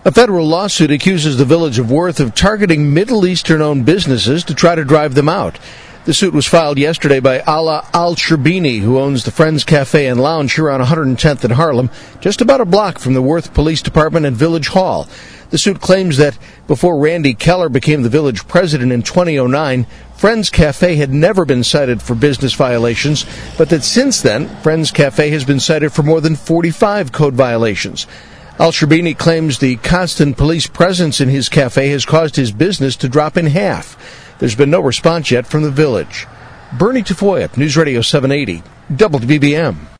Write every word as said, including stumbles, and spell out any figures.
A federal lawsuit accuses the Village of Worth of targeting Middle Eastern-owned businesses to try to drive them out. The suit was filed yesterday by Ala Al-Sherbini, who owns the Friends Cafe and Lounge here on one hundred tenth in Harlem, just about a block from the Worth Police Department and Village Hall. The suit claims that before Randy Keller became the village president in two thousand nine, Friends Cafe had never been cited for business violations, but that since then, Friends Cafe has been cited for more than forty-five code violations. Al-Sherbini claims the constant police presence in his cafe has caused his business to drop in half. There's been no response yet from the village. Bernie Tafoya, News Radio seven eighty, W B B M.